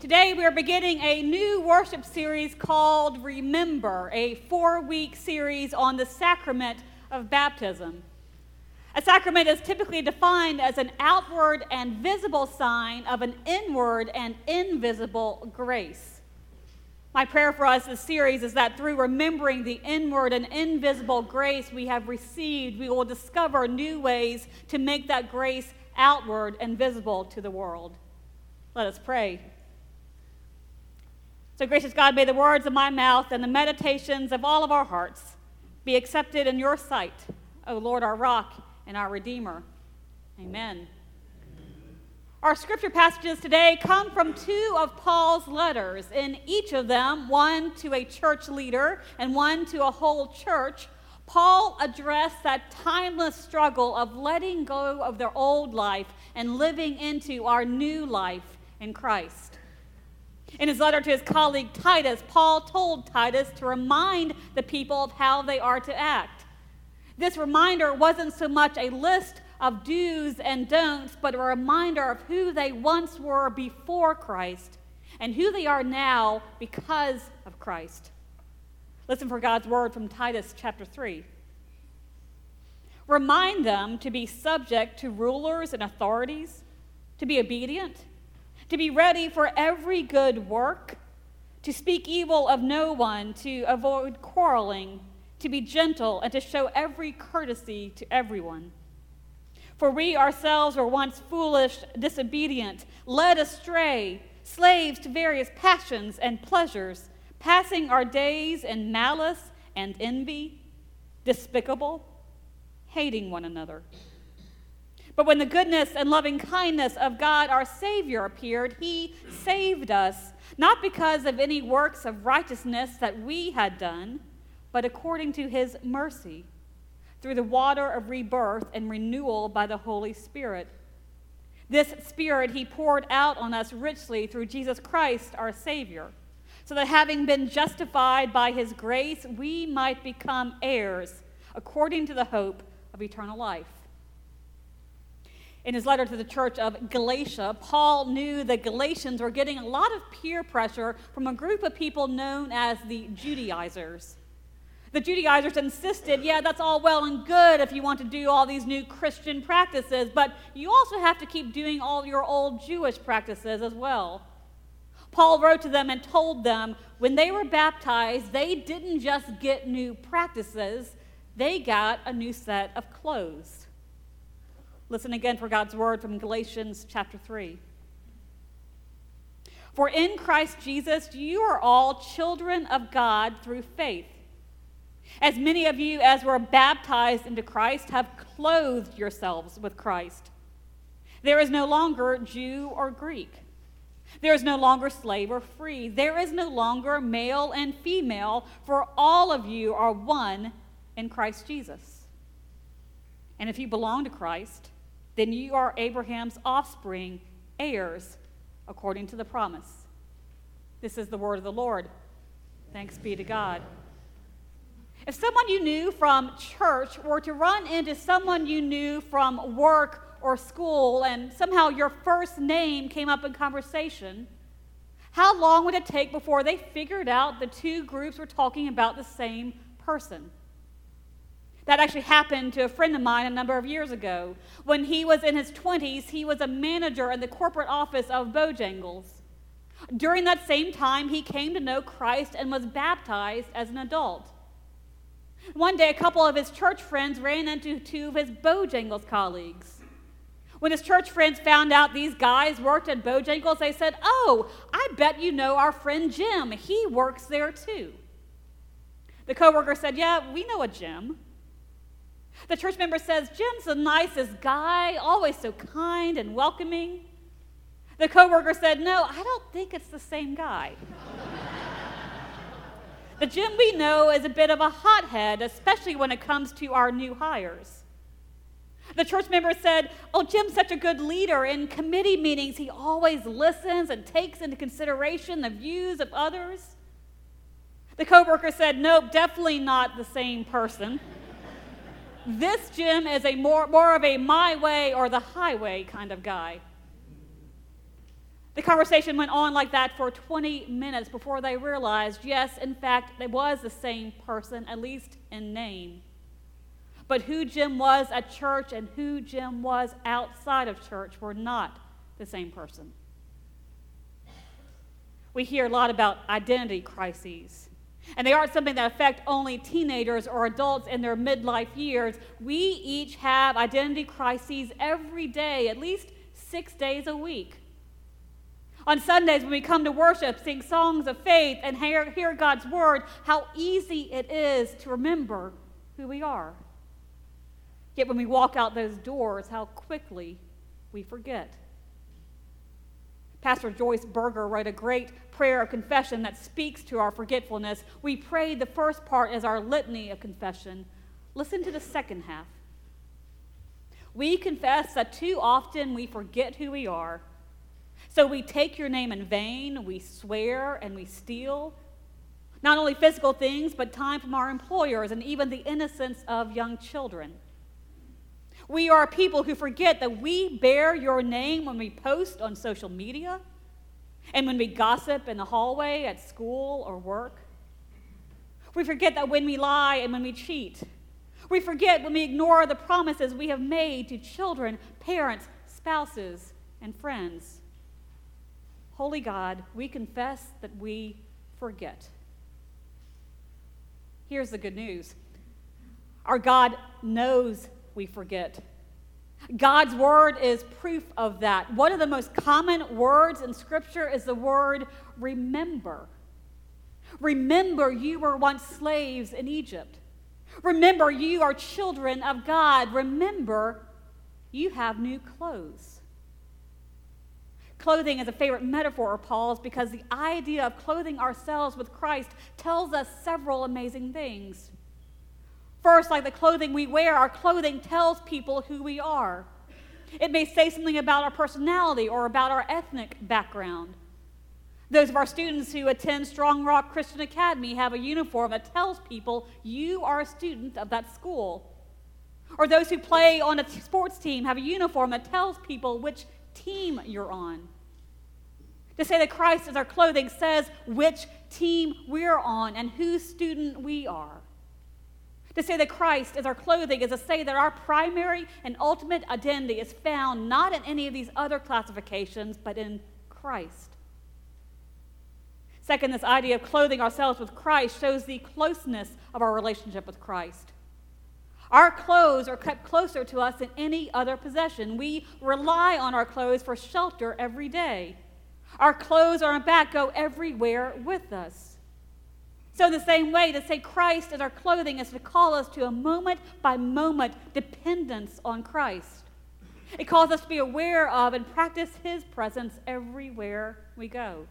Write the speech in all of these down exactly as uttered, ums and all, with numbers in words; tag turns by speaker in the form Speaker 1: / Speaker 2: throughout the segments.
Speaker 1: Today we are beginning a new worship series called Remember, a four-week series on the sacrament of baptism. A sacrament is typically defined as an outward and visible sign of an inward and invisible grace. My prayer for us this series is that through remembering the inward and invisible grace we have received, we will discover new ways to make that grace outward and visible to the world. Let us pray. So, gracious God, may the words of my mouth and the meditations of all of our hearts be accepted in your sight, O Lord, our rock and our Redeemer. Amen. Our scripture passages today come from two of Paul's letters. In each of them, one to a church leader and one to a whole church, Paul addressed that timeless struggle of letting go of their old life and living into our new life in Christ. In his letter to his colleague Titus, Paul told Titus to remind the people of how they are to act. This reminder wasn't so much a list of do's and don'ts, but a reminder of who they once were before Christ and who they are now because of Christ. Listen for God's word from Titus chapter three. Remind them to be subject to rulers and authorities, to be obedient, to be ready for every good work, to speak evil of no one, to avoid quarreling, to be gentle, and to show every courtesy to everyone. For we ourselves were once foolish, disobedient, led astray, slaves to various passions and pleasures, passing our days in malice and envy, despicable, hating one another. But when the goodness and loving kindness of God our Savior appeared, he saved us, not because of any works of righteousness that we had done, but according to his mercy, through the water of rebirth and renewal by the Holy Spirit. This Spirit he poured out on us richly through Jesus Christ our Savior, so that having been justified by his grace, we might become heirs according to the hope of eternal life. In his letter to the church of Galatia, Paul knew the Galatians were getting a lot of peer pressure from a group of people known as the Judaizers. The Judaizers insisted, yeah, that's all well and good if you want to do all these new Christian practices, but you also have to keep doing all your old Jewish practices as well. Paul wrote to them and told them when they were baptized, they didn't just get new practices, they got a new set of clothes. Listen again for God's word from Galatians chapter three. For in Christ Jesus you are all children of God through faith. As many of you as were baptized into Christ have clothed yourselves with Christ. There is no longer Jew or Greek. There is no longer slave or free. There is no longer male and female, for all of you are one in Christ Jesus. And if you belong to Christ, then you are Abraham's offspring, heirs, according to the promise. This is the word of the Lord. Thanks be to God. If someone you knew from church were to run into someone you knew from work or school, and somehow your first name came up in conversation, how long would it take before they figured out the two groups were talking about the same person? That actually happened to a friend of mine a number of years ago. When he was in his twenties, he was a manager in the corporate office of Bojangles. During that same time, he came to know Christ and was baptized as an adult. One day, a couple of his church friends ran into two of his Bojangles colleagues. When his church friends found out these guys worked at Bojangles, they said, "Oh, I bet you know our friend Jim. He works there too." The coworker said, "Yeah, we know a Jim." The church member says, "Jim's the nicest guy, always so kind and welcoming." The coworker said, "No, I don't think it's the same guy." The Jim we know is a bit of a hothead, especially when it comes to our new hires. The church member said, "Oh, Jim's such a good leader. In committee meetings, he always listens and takes into consideration the views of others." The coworker said, "Nope, definitely not the same person. This Jim is a more, more of a my way or the highway kind of guy." The conversation went on like that for twenty minutes before they realized, yes, in fact, it was the same person, at least in name. But who Jim was at church and who Jim was outside of church were not the same person. We hear a lot about identity crises, and they aren't something that affect only teenagers or adults in their midlife years. We each have identity crises every day, at least six days a week. On Sundays, when we come to worship, sing songs of faith, and hear, hear God's word, how easy it is to remember who we are. Yet when we walk out those doors, how quickly we forget. Pastor Joyce Berger wrote a great prayer of confession that speaks to our forgetfulness. We prayed the first part as our litany of confession. Listen to the second half. We confess that too often we forget who we are. So we take your name in vain, we swear, and we steal. Not only physical things, but time from our employers and even the innocence of young children. We are people who forget that we bear your name when we post on social media and when we gossip in the hallway at school or work. We forget that when we lie and when we cheat. We forget when we ignore the promises we have made to children, parents, spouses, and friends. Holy God, we confess that we forget. Here's the good news. Our God knows we forget. God's word is proof of that. One of the most common words in Scripture is the word remember. Remember you were once slaves in Egypt. Remember you are children of God. Remember you have new clothes. Clothing is a favorite metaphor of Paul's because the idea of clothing ourselves with Christ tells us several amazing things. First, like the clothing we wear, our clothing tells people who we are. It may say something about our personality or about our ethnic background. Those of our students who attend Strong Rock Christian Academy have a uniform that tells people you are a student of that school. Or those who play on a sports team have a uniform that tells people which team you're on. To say that Christ is our clothing says which team we're on and whose student we are. To say that Christ is our clothing is to say that our primary and ultimate identity is found not in any of these other classifications, but in Christ. Second, this idea of clothing ourselves with Christ shows the closeness of our relationship with Christ. Our clothes are kept closer to us than any other possession. We rely on our clothes for shelter every day. Our clothes on our back go everywhere with us. So in the same way, to say Christ is our clothing is to call us to a moment-by-moment dependence on Christ. It calls us to be aware of and practice His presence everywhere we go.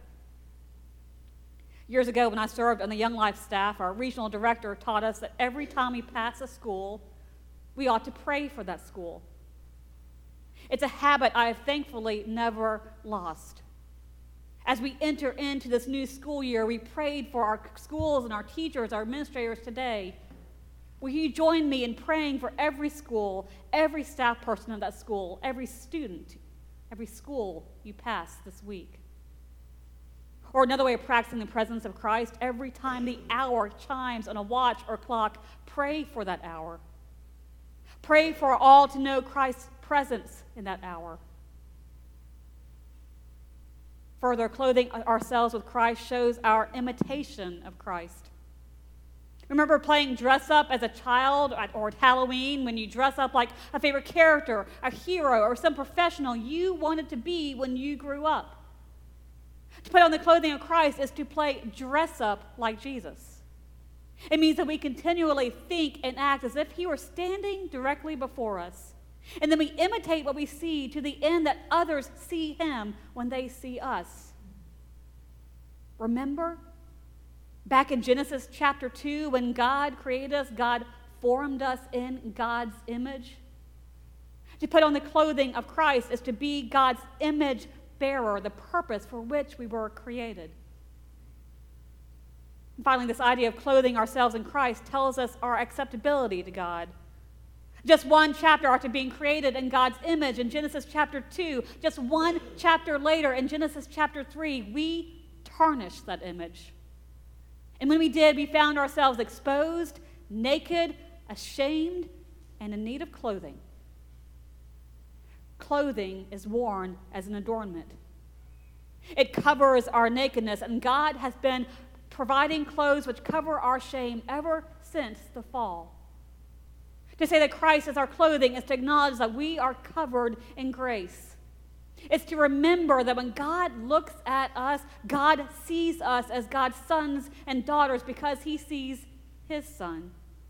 Speaker 1: Years ago, when I served on the Young Life staff, our regional director taught us that every time we pass a school, we ought to pray for that school. It's a habit I have thankfully never lost. As we enter into this new school year, we prayed for our schools and our teachers, our administrators today. Will you join me in praying for every school, every staff person of that school, every student, every school you pass this week? Or another way of practicing the presence of Christ, every time the hour chimes on a watch or clock, pray for that hour. Pray for all to know Christ's presence in that hour. Further, clothing ourselves with Christ shows our imitation of Christ. Remember playing dress up as a child or at Halloween when you dress up like a favorite character, a hero, or some professional you wanted to be when you grew up. To put on the clothing of Christ is to play dress up like Jesus. It means that we continually think and act as if He were standing directly before us. And then we imitate what we see to the end that others see Him when they see us. Remember, back in Genesis chapter two, when God created us, God formed us in God's image. To put on the clothing of Christ is to be God's image bearer, the purpose for which we were created. And finally, this idea of clothing ourselves in Christ tells us our acceptability to God. Just one chapter after being created in God's image in Genesis chapter two, just one chapter later in Genesis chapter three, we tarnished that image. And when we did, we found ourselves exposed, naked, ashamed, and in need of clothing. Clothing is worn as an adornment. It covers our nakedness, and God has been providing clothes which cover our shame ever since the fall. To say that Christ is our clothing is to acknowledge that we are covered in grace. It's to remember that when God looks at us, God sees us as God's sons and daughters because he sees his son.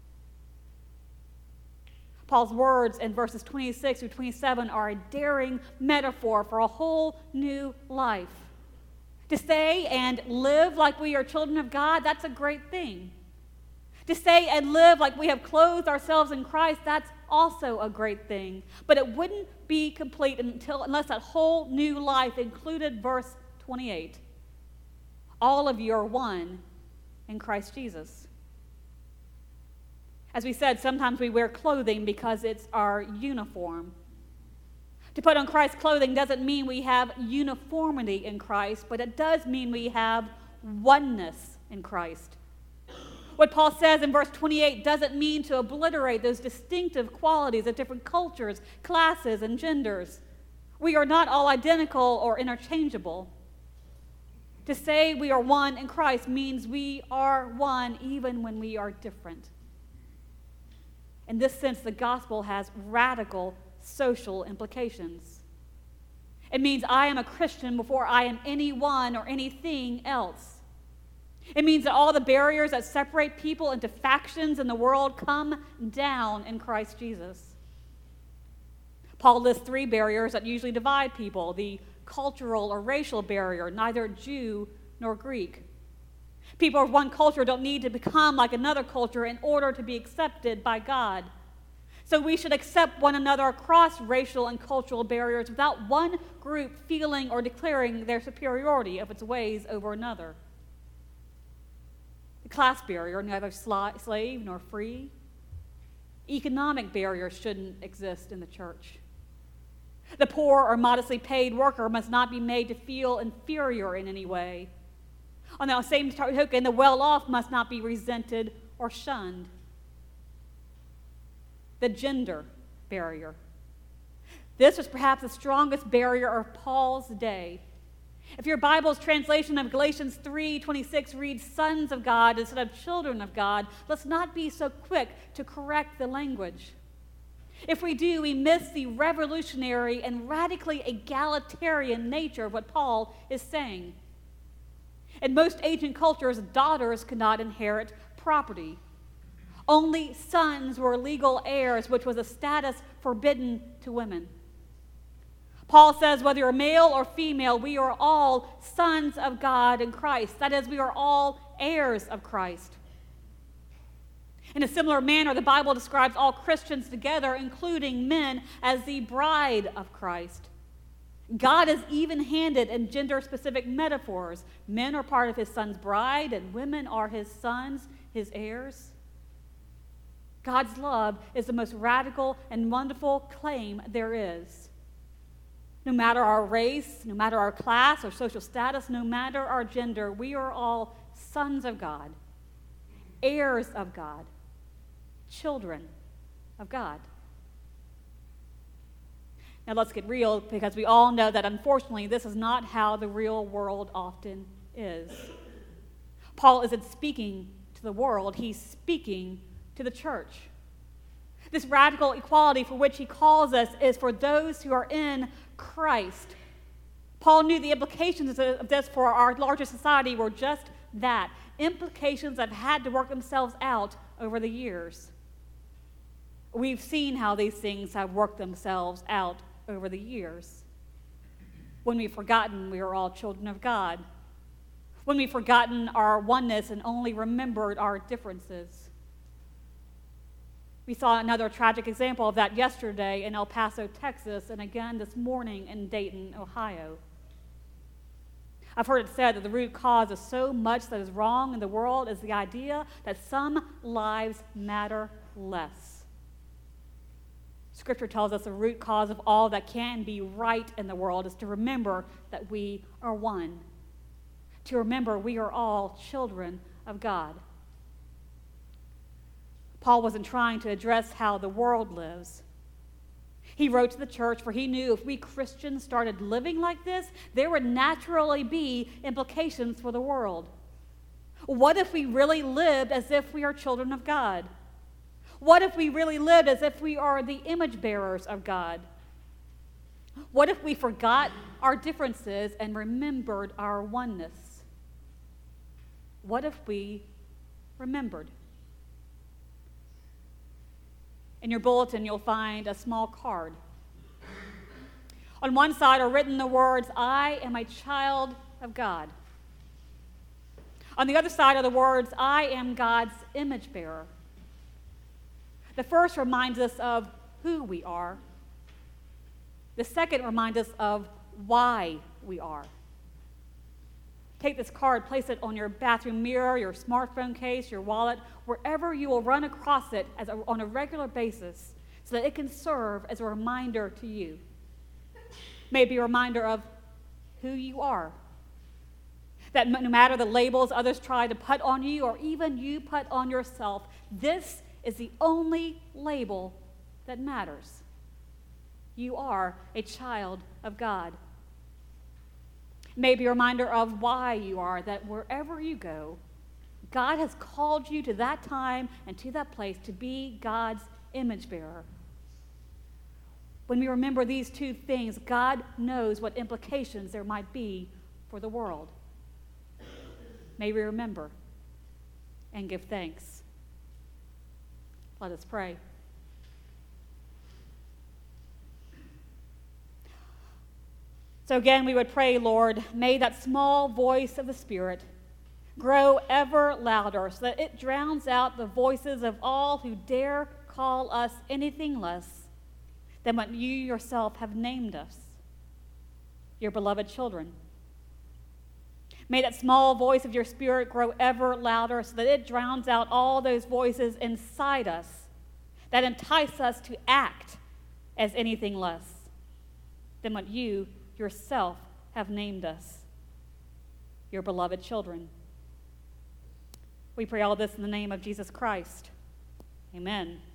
Speaker 1: Paul's words in verses twenty-six through twenty-seven are a daring metaphor for a whole new life. To say and live like we are children of God, that's a great thing. To say and live like we have clothed ourselves in Christ, that's also a great thing. But it wouldn't be complete until unless that whole new life included verse twenty-eight. All of you are one in Christ Jesus. As we said, sometimes we wear clothing because it's our uniform. To put on Christ's clothing doesn't mean we have uniformity in Christ, but it does mean we have oneness in Christ. What Paul says in verse twenty-eight doesn't mean to obliterate those distinctive qualities of different cultures, classes, and genders. We are not all identical or interchangeable. To say we are one in Christ means we are one even when we are different. In this sense, the gospel has radical social implications. It means I am a Christian before I am anyone or anything else. It means that all the barriers that separate people into factions in the world come down in Christ Jesus. Paul lists three barriers that usually divide people: the cultural or racial barrier, neither Jew nor Greek. People of one culture don't need to become like another culture in order to be accepted by God. So we should accept one another across racial and cultural barriers without one group feeling or declaring their superiority of its ways over another. The class barrier, neither slave nor free. Economic barriers shouldn't exist in the church. The poor or modestly paid worker must not be made to feel inferior in any way. On the same token, the well-off must not be resented or shunned. The gender barrier. This was perhaps the strongest barrier of Paul's day. If your Bible's translation of Galatians three twenty-six reads sons of God instead of children of God, let's not be so quick to correct the language. If we do, we miss the revolutionary and radically egalitarian nature of what Paul is saying. In most ancient cultures, daughters could not inherit property. Only sons were legal heirs, which was a status forbidden to women. Paul says whether you're male or female, we are all sons of God in Christ. That is, we are all heirs of Christ. In a similar manner, the Bible describes all Christians together, including men, as the bride of Christ. God is even-handed in gender-specific metaphors. Men are part of his son's bride, and women are his sons, his heirs. God's love is the most radical and wonderful claim there is. No matter our race, no matter our class or social status, no matter our gender, we are all sons of God, heirs of God, children of God. Now let's get real, because we all know that unfortunately this is not how the real world often is. Paul isn't speaking to the world, he's speaking to the church. This radical equality for which he calls us is for those who are in Christ. Paul knew the implications of this for our larger society were just that, implications that have had to work themselves out over the years. We've seen how these things have worked themselves out over the years. When we've forgotten we are all children of God. When we've forgotten our oneness and only remembered our differences. We saw another tragic example of that yesterday in El Paso, Texas, and again this morning in Dayton, Ohio. I've heard it said that the root cause of so much that is wrong in the world is the idea that some lives matter less. Scripture tells us the root cause of all that can be right in the world is to remember that we are one. To remember we are all children of God. Paul wasn't trying to address how the world lives. He wrote to the church, for he knew if we Christians started living like this, there would naturally be implications for the world. What if we really lived as if we are children of God? What if we really lived as if we are the image bearers of God? What if we forgot our differences and remembered our oneness? What if we remembered? In your bulletin, you'll find a small card. On one side are written the words, I am a child of God. On the other side are the words, I am God's image bearer. The first reminds us of who we are. The second reminds us of why we are. Take this card, place it on your bathroom mirror, your smartphone case, your wallet, wherever you will run across it as a, on a regular basis so that it can serve as a reminder to you. Maybe a reminder of who you are. That no matter the labels others try to put on you or even you put on yourself, this is the only label that matters. You are a child of God. Maybe a reminder of why you are, that wherever you go, God has called you to that time and to that place to be God's image bearer. When we remember these two things, God knows what implications there might be for the world. May we remember and give thanks. Let us pray. So again, we would pray, Lord, may that small voice of the Spirit grow ever louder so that it drowns out the voices of all who dare call us anything less than what you yourself have named us, your beloved children. May that small voice of your Spirit grow ever louder so that it drowns out all those voices inside us that entice us to act as anything less than what you yourself have named us, your beloved children. We pray all this in the name of Jesus Christ. Amen.